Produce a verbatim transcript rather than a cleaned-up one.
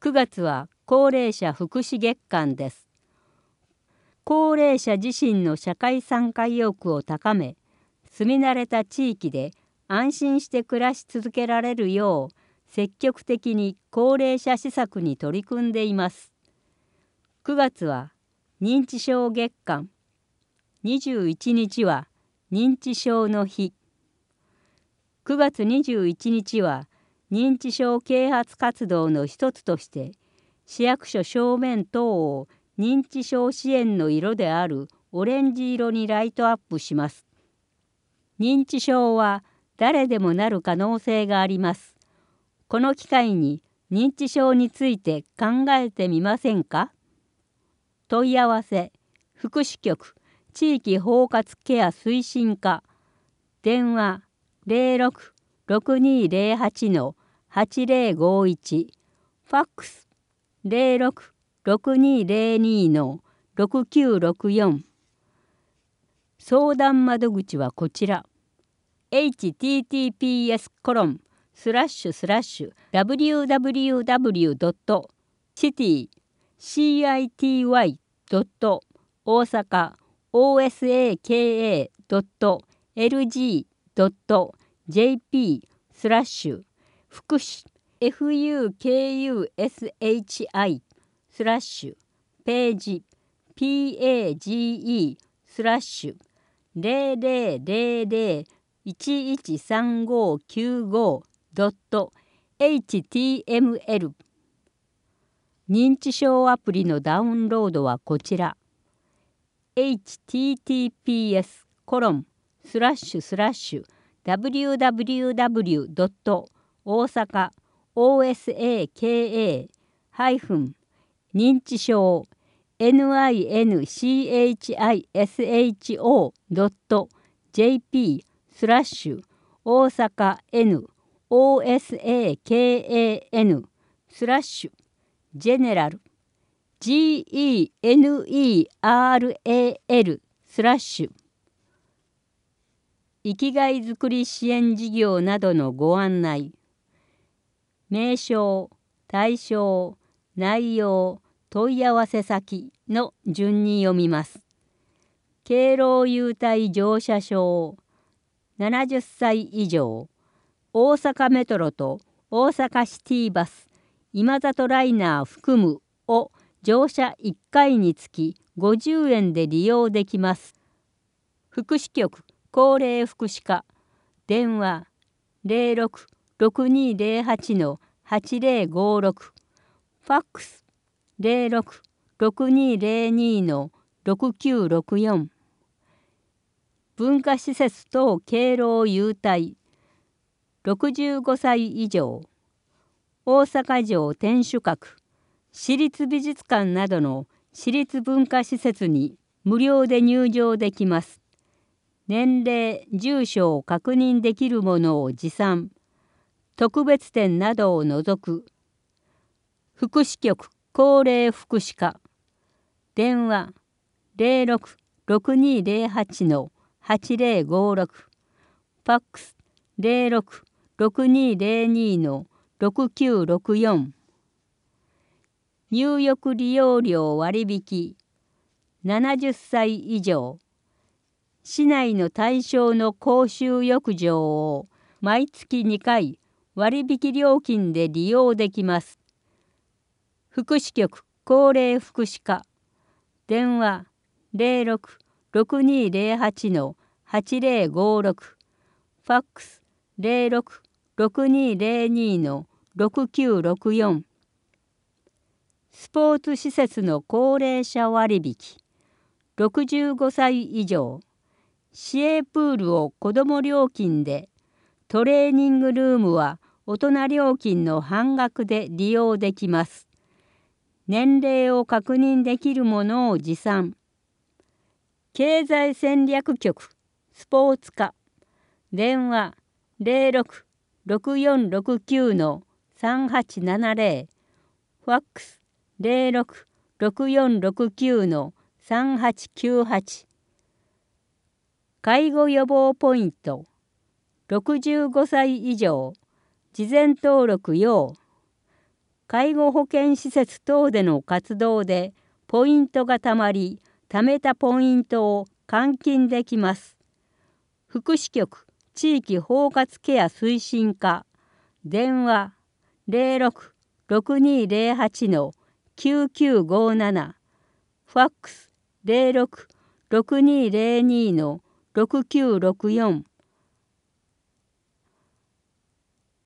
くがつは高齢者福祉月間です。高齢者自身の社会参加意欲を高め、住み慣れた地域で安心して暮らし続けられるよう、積極的に高齢者施策に取り組んでいます。くがつは認知症月間、にじゅういちにちは認知症の日。くがつにじゅういちにちは認知症啓発活動の一つとして、市役所正面等を認知症支援の色であるオレンジ色にライトアップします。認知症は誰でもなる可能性があります。この機会に認知症について考えてみませんか？問い合わせ、福祉局、地域包括ケア推進課、電話 ゼロろく ろくにーゼロはち はちゼロごいち、ファックス ゼロろく ろくにーゼロにー ろくきゅうろくよん。相談窓口はこちら。エイチティーティーピーエスコロンスラッシュスラッシュダブリューダブリューダブリュードットシティシーアイティーワイドット大阪オーエスエーケーエードットエルジードットジェーピースラッシュ福祉 フユーケーユーエスエイチアイスラッシュページ ピーエージーイースラッシュゼロゼロゼロゼロいちいちさんごきゅうごドットエイチティーエムエル。 認知症アプリのダウンロードはこちら。エイチティーティーピーエスコロンスラッシュスラッシュダブリューダブリューダブリュードット大阪オーエスエーケーエーハイフン認知症 ニンチショ ドット ジェーピースラッシュ大阪 N オーエスエーケーエーエヌ スラッシュジェネラル ジーイーエヌイーアールエーエル スラッシュ生きがいづくり支援事業などのご案内。名称、対象、内容、問い合わせ先の順に読みます。敬老優待乗車証ななじゅっさい以上、大阪メトロと大阪シティバス、今里ライナー含むを乗車いっかいにつきごじゅうえんで利用できます。福祉局高齢福祉課、電話ゼロろく ろくにーゼロはち はちゼロごろく、ファックスゼロろく ろくにーゼロにー ろくきゅうろくよん。文化施設等敬老優待ろくじゅうごさい以上、大阪城天守閣、市立美術館などの市立文化施設に無料で入場できます。年齢、住所を確認できるものを持参。特別展などを除く。福祉局高齢福祉課、電話ゼロろく ろくにーゼロはち はちゼロごろく、ファックスゼロろく ろくにーゼロにー ろくきゅうろくよん。入浴利用料割引ななじゅっさい以上、市内の対象の公衆浴場を毎月にかい割引料金で利用できます。福祉局高齢福祉課、電話ゼロろく ろくにーゼロはち はちゼロごろく、ファックスゼロろく ろくにーゼロにー ろくきゅうろくよん。スポーツ施設の高齢者割引ろくじゅうごさい以上、市営プールを子ども料金で、トレーニングルームは大人料金の半額で利用できます。年齢を確認できるものを持参。経済戦略局スポーツ課、電話ゼロろく ろくよんろくきゅう さんはちななゼロ、ファックスゼロろく ろくよんろくきゅう さんはちきゅうはち。介護予防ポイントろくじゅうごさい以上、事前登録要介護保険施設等での活動でポイントがたまり、貯めたポイントを換金できます。福祉局地域包括ケア推進課、電話 ゼロろく ろくにーゼロはち のきゅうきゅうごなな、ファックス ゼロろく ろくにーゼロに のろくきゅうろくよん